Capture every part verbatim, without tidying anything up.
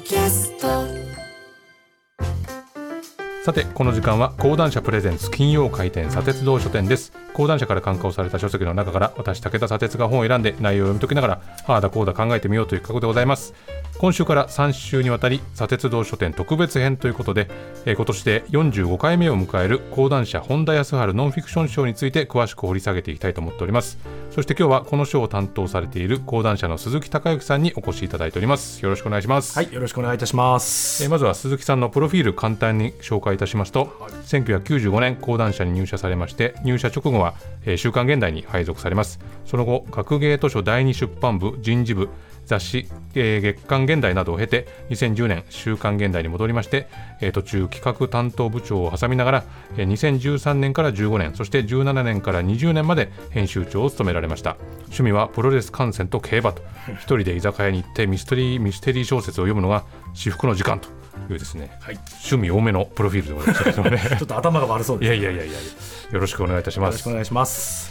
キャスト。 さてこの時間は講談社プレゼンツ金曜回転砂鉄道書店です。講談社から刊行された書籍の中から私武田砂鉄が本を選んで内容を読み解きながらああだこうだ考えてみようという企画でございます。今週からさん週にわたり砂鉄道書店特別編ということで、えー、今年でよんじゅうごかいめを迎える講談社本田康晴ノンフィクション賞について詳しく掘り下げていきたいと思っております。そして今日はこの賞を担当されている講談社の鈴木孝之さんにお越しいただいております。よろしくお願いします。 はい、よろしくお願いいたします。 えー、まずは鈴木さんのプロフィール簡単に紹介いたしますと、はい、せんきゅうひゃくきゅうじゅうごねん講談社に入社されまして、入社直後は、えー、週刊現代に配属されます。その後学芸図書第二出版部人事部雑誌、えー、月刊現代などを経てにせんじゅうねん週刊現代に戻りまして、えー、途中企画担当部長を挟みながら、えー、にせんじゅうさんねんからじゅうごねんそしてじゅうななねんからにじゅうねんまで編集長を務められました。趣味はプロレス観戦と競馬と、一人で居酒屋に行ってミステリー、ミステリー小説を読むのが至福の時間というですね、はい、趣味多めのプロフィールでございますけどねちょっと頭が悪そうです、ね、 いやいやいやいや、よろしくお願いいたします。 よろしくお願いします。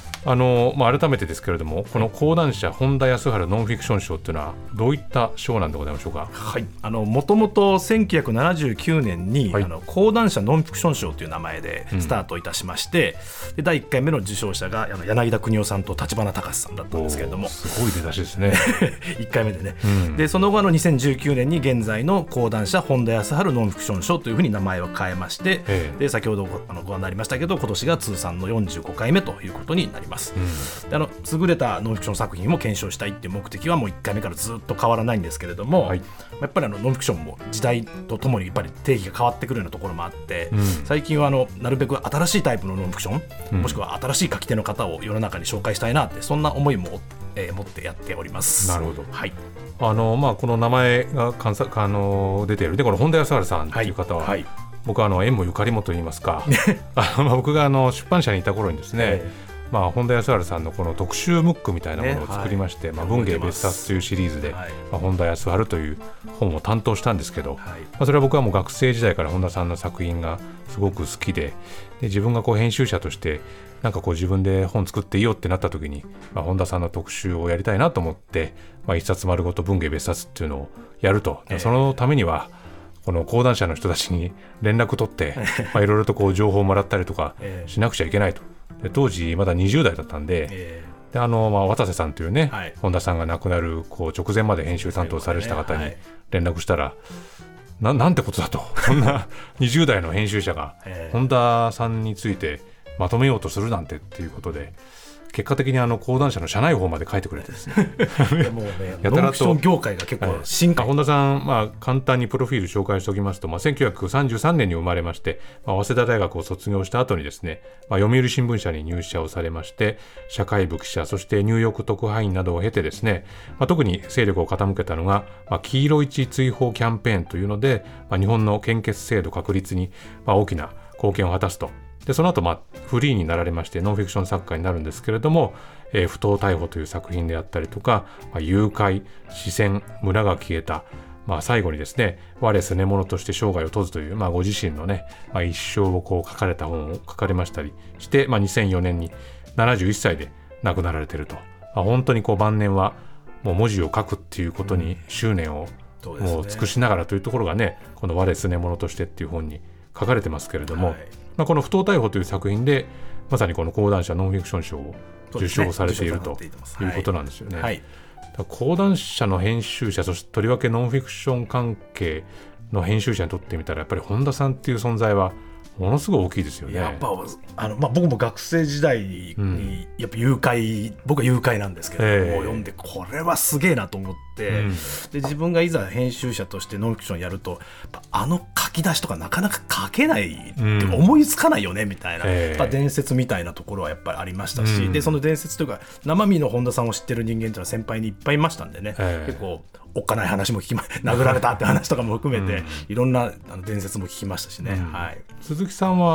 あのまあ、改めてですけれども、この講談社本田康晴ノンフィクション賞というのはどういった賞なんでございましょうか。 はい、あのもともとせんきゅうひゃくななじゅうきゅうねんに、はい、あの講談社ノンフィクション賞という名前でスタートいたしまして、うん、でだいいっかいめの受賞者があの柳田邦夫さんと立花隆さんだったんですけれども、 すごい出だしですねいっかいめでね、 うん、 でその後のにせんじゅうきゅうねんに現在の講談社本田康晴ノンフィクション賞というふうに名前を変えまして、ええ、で先ほど ご, あのご案内ありましたけど、今年が通算のよんじゅうごかいめということになります。うん、あの優れたノンフィクション作品も検証したいっていう目的はもういっかいめからずっと変わらないんですけれども、はい、やっぱりあのノンフィクションも時代とともにやっぱり定義が変わってくるようなところもあって、うん、最近はあのなるべく新しいタイプのノンフィクション、うん、もしくは新しい書き手の方を世の中に紹介したいなって、そんな思いも、えー、持ってやっております。 なるほど、 はい、 あのまあ、この名前がかんさあの出ているでこの本田康晴さんという方は、はいはい、僕はあの縁もゆかりもといいますかあの、まあ、僕があの出版社にいた頃にですね、えーまあ、本田康晴さんのこの特集ムックみたいなものを作りまして、ね、はい、まあ、文芸別冊というシリーズで、はい、まあ、本田康晴という本を担当したんですけど、はい、まあ、それは僕はもう学生時代から本田さんの作品がすごく好き で, で自分がこう編集者としてなんかこう自分で本作っていいよってなった時に、まあ、本田さんの特集をやりたいなと思って、まあ、一冊丸ごと文芸別冊っていうのをやると、えー、そのためにはこの講談社の人たちに連絡取っていろいろとこう情報をもらったりとかしなくちゃいけないと。で当時まだにじゅう代だったんで、えー、であのまあ渡瀬さんというね、はい、本田さんが亡くなるこう直前まで編集担当されてた方に連絡したら、な, なんてことだとそんなにじゅう代の編集者が本田さんについてまとめようとするなんてっていうことで、結果的にあの講談社の社内法まで書いてくれてですねもうねやたらとノンフィクション業界が結構進化、 はい、本田さん、まあ、簡単にプロフィール紹介しておきますと、まあ、せんきゅうひゃくさんじゅうさんねんに生まれまして、まあ、早稲田大学を卒業した後にですね、まあ、読売新聞社に入社をされまして、社会部記者、そしてニューヨーク特派員などを経てですね、まあ、特に勢力を傾けたのが、まあ、黄色一追放キャンペーンというので、まあ、日本の献血制度確立に、まあ、大きな貢献を果たすと。でその後、まあ、フリーになられましてノンフィクション作家になるんですけれども、えー、不当逮捕という作品であったりとか、まあ、誘拐、視線、村が消えた、まあ、最後にですね我すね者として生涯を閉ずという、まあ、ご自身のね、まあ、一生をこう書かれた本を書かれましたりして、まあ、にせんよねんにななじゅういっさいで亡くなられていると、まあ、本当にこう晩年はもう文字を書くっていうことに執念をもう尽くしながらというところがね、この我すね者としてっていう本に書かれてますけれども、はい、まあ、この不当逮捕という作品でまさにこの講談社ノンフィクション賞を受賞されているということなんですよね。はい、だ講談社の編集者、そしてとりわけノンフィクション関係の編集者にとってみたらやっぱり本田さんっていう存在はものすごい大きいですよね。 やっぱあの、まあ、僕も学生時代にやっぱ誘拐、うん、僕は誘拐なんですけど、えー、読んでこれはすげえなと思って、うん、で自分がいざ編集者としてノンフィクションやるとあの書き出しとかなかなか書けない、うん、って思いつかないよねみたいな、えー、やっぱ伝説みたいなところはやっぱりありましたし、うん、でその伝説というか生身の本田さんを知ってる人間というのは先輩にいっぱいいましたんでね、えー、結構おっかない話も聞きま殴られたって話とかも含めて、うん、いろんなあの伝説も聞きましたしね、 うん、 はい、 鈴木さんは、まあ、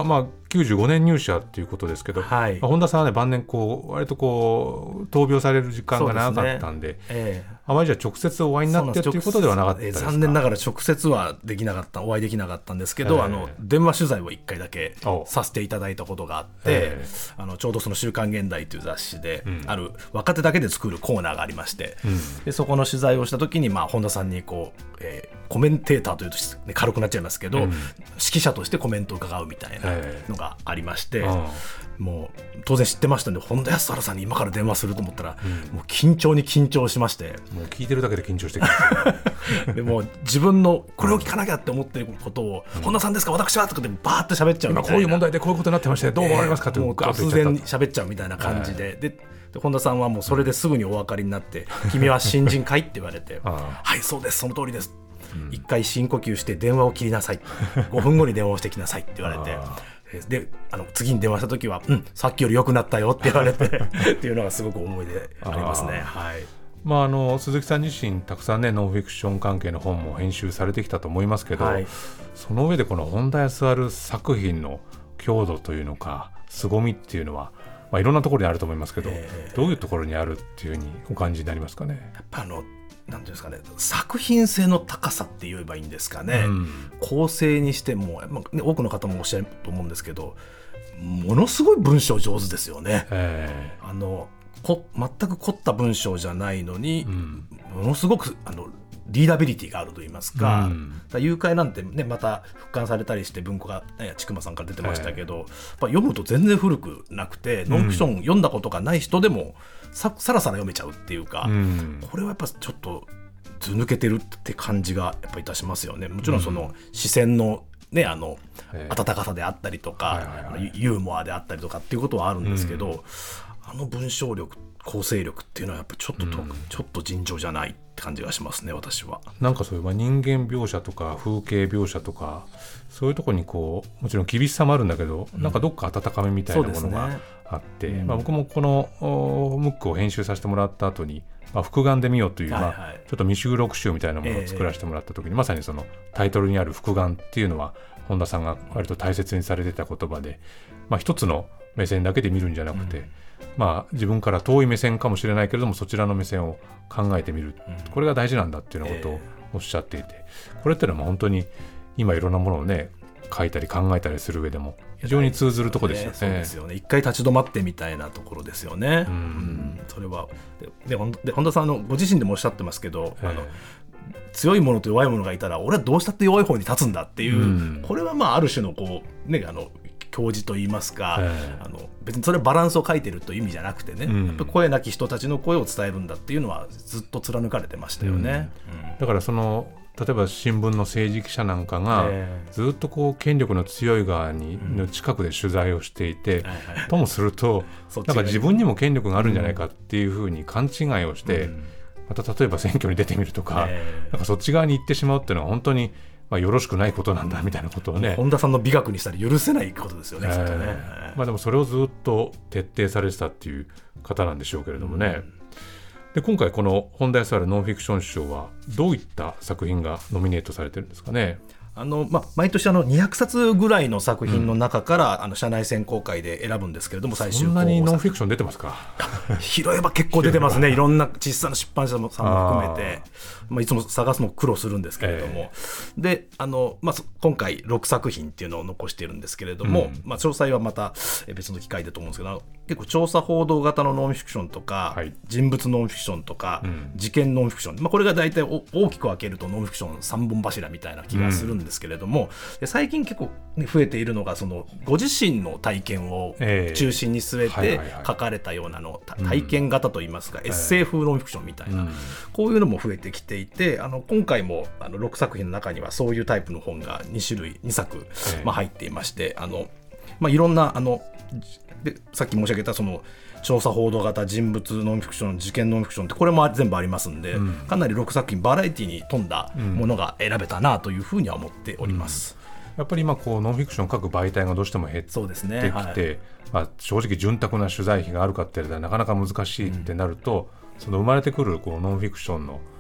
きゅうじゅうごねん入社ということですけど、はい、まあ、本田さんはね晩年こう割とこう闘病される時間が長かったん で, で、ねえー、あまりじゃあ直接お会いになってということではなかったですか。 残念ながら直接はできなかったお会いできなかったんですけど、えー、あの電話取材をいっかいだけさせていただいたことがあって、えー、あのちょうどその週刊現代という雑誌で、うん、ある若手だけで作るコーナーがありまして、うん、でそこの取材をした時に、まあ、本田さんにこう、えー、コメンテーターというと、ね、軽くなっちゃいますけど、うん、指揮者としてコメントを伺うみたいなのがありまして、えー、もう当然知ってましたので本田康晴さんに今から電話すると思ったら、うん、もう緊張に緊張しまして、 もう聞いてるだけで緊張してきますでも自分のこれを聞かなきゃって思っていることを、うん、本田さんですか私はとかでバーッと喋っちゃうみたいな、 今こういう問題でこういうことになってましてどう思われますかって、 えー、もう突然喋っちゃうみたいな感じで、えー、でで本田さんはもうそれですぐにお分かりになって君は新人かいって言われてはいそうですその通りです、うん、一回深呼吸して電話を切りなさいごふんごに電話をしてきなさいって言われてであの次に電話した時は、うん、さっきより良くなったよって言われてっていうのがすごく思い出ありますね。はい、 まあ、あの鈴木さん自身たくさんねノンフィクション関係の本も編集されてきたと思いますけど、はい、その上でこの本田康晴作品の強度というのか凄みっていうのは、まあ、いろんなところにあると思いますけど、えー、どういうところにあるっていうふうにお感じになりますかね。 やっぱあのなんていうんですかね、作品性の高さって言えばいいんですかね、うん、構成にしても、まあね、多くの方もおっしゃると思うんですけどものすごい文章上手ですよね、えー、あのこ全く凝った文章じゃないのに、うん、ものすごくあのリーダビリティがあると言いますか、うん、だ誘拐なんて、ね、また復刊されたりして文庫が千曲さんから出てましたけど、えー、やっぱ読むと全然古くなくてノンフィクション読んだことがない人でもさ, さらさら読めちゃうっていうか、うん、これはやっぱちょっとず抜けてるって感じがやっぱいたしますよね。もちろんその視線のね、あの温かさであったりとか、えー、ユーモアであったりとかっていうことはあるんですけど、うん、あの文章力構成力っていうのはやっぱちょっと、うん、ちょっと尋常じゃないって感じがしますね。私はなんかそういう、まあ、人間描写とか風景描写とかそういうところにこうもちろん厳しさもあるんだけど、うん、なんかどっか温かみみたいなものがあって、ね、まあ、僕もこのムックを編集させてもらった後にまあ、複眼で見ようという、はいはい、まあ、ちょっと未収録集みたいなものを作らせてもらった時に、えー、まさにそのタイトルにある複眼っていうのは本田さんが割と大切にされてた言葉で、まあ、一つの目線だけで見るんじゃなくて、うん、まあ、自分から遠い目線かもしれないけれどもそちらの目線を考えてみる、うん、これが大事なんだっていうようなことをおっしゃっていて、えー、これっていうのは本当に今いろんなものをね書いたり考えたりする上でも非常に通ずるところですよね。 そうですよね。一回立ち止まってみたいなところですよね。うん、うん、それは で, で本田さんのご自身でもおっしゃってますけど、あの強いものと弱いものがいたら俺はどうしたって弱い方に立つんだっていう、うん、これはまあある種のこう、ね、あの教示といいますか、あの別にそれバランスを書いてるという意味じゃなくてね、うん、やっぱ声なき人たちの声を伝えるんだっていうのはずっと貫かれてましたよね。 うんうん、だからその例えば新聞の政治記者なんかがずっとこう権力の強い側にの近くで取材をしていて、うん、ともするとなんか自分にも権力があるんじゃないかっていうふうに勘違いをして、うん、また例えば選挙に出てみるとか、なんかそっち側に行ってしまうっていうのは本当にまあよろしくないことなんだみたいなことをね、 本田さんの美学にしたら許せないことですよね。えーねまあ、でもそれをずっと徹底されてたっていう方なんでしょうけれどもね、うん、で今回この本田康晴ノンフィクション賞はどういった作品がノミネートされてるんですかね。 あのまあ、毎年あのにひゃくさつぐらいの作品の中から、うん、あの社内選考会で選ぶんですけれども、最終そんなにノンフィクション出てますか。 拾えば結構出てますね。いろんな小さな出版社さんも含めて、まあ、いつも探すの苦労するんですけれども、えー、であの、まあ、今回ろくさく品っていうのを残しているんですけれども、うんまあ、詳細はまた別の機会だと思うんですけど、結構調査報道型のノンフィクションとか、はい、人物ノンフィクションとか、うん、事件ノンフィクション、まあ、これが大体大きく分けるとノンフィクションさんぼん柱みたいな気がするんですけれども、うん、で最近結構、ね、増えているのがそのご自身の体験を中心に据えて書かれたようなの、体験型といいますか、うん、エッセイ風ノンフィクションみたいな、うん、こういうのも増えてきていて、あの今回もあのろくさく品の中にはそういうタイプの本がにしゅるいにさく、まあ、入っていまして、あの、まあ、いろんなあのでさっき申し上げたその調査報道型、人物ノンフィクション、事件ノンフィクションってこれも全部ありますんで、うん、かなりろくさく品バラエティに富んだものが選べたなというふうには思っております。 うん、やっぱり今こうノンフィクション書く媒体がどうしても減ってきて、そうですね、はい、まあ、正直潤沢な取材費があるかって言ったらなかなか難しいってなると、うん、その生まれてくるこうノンフィクションの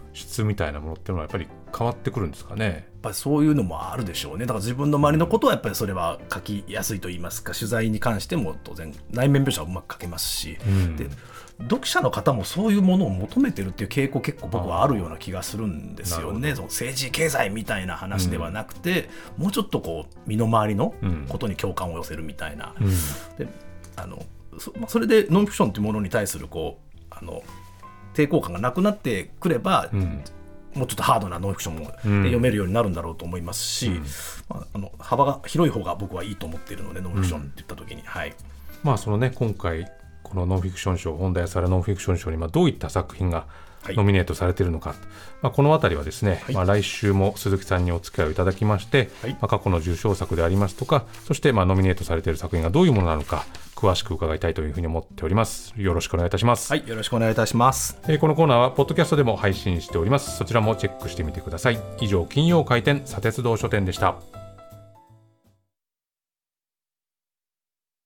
質みたいなものっていうのはやっぱり変わってくるんですかね。 やっぱりそういうのもあるでしょうね。だから自分の周りのことはやっぱりそれは書きやすいと言いますか、取材に関しても当然内面描写はうまく書けますし、うん、で読者の方もそういうものを求めてるっていう傾向結構僕はあるような気がするんですよね。その政治経済みたいな話ではなくて、うん、もうちょっとこう身の回りのことに共感を寄せるみたいな、うん、であの そ, それでノンフィクションというものに対するこうあの抵抗感がなくなってくれば、うん、もうちょっとハードなノンフィクションも読めるようになるんだろうと思いますし、うんまあ、あの幅が広い方が僕はいいと思っているので、ノンフィクションって言った時に、うんはいまあそのね、今回このノンフィクション賞、本田康晴ノンフィクション賞にまあどういった作品がノミネートされているのか、はいまあ、このあたりはですね、はいまあ、来週も鈴木さんにお付き合いをいただきまして、はいまあ、過去の受賞作でありますとか、そしてまあノミネートされている作品がどういうものなのか詳しく伺いたいというふうに思っております。よろしくお願いいたします。 はい、よろしくお願いいたします。 えー、このコーナーはポッドキャストでも配信しております。そちらもチェックしてみてください。以上、金曜開店砂鉄道書店でした。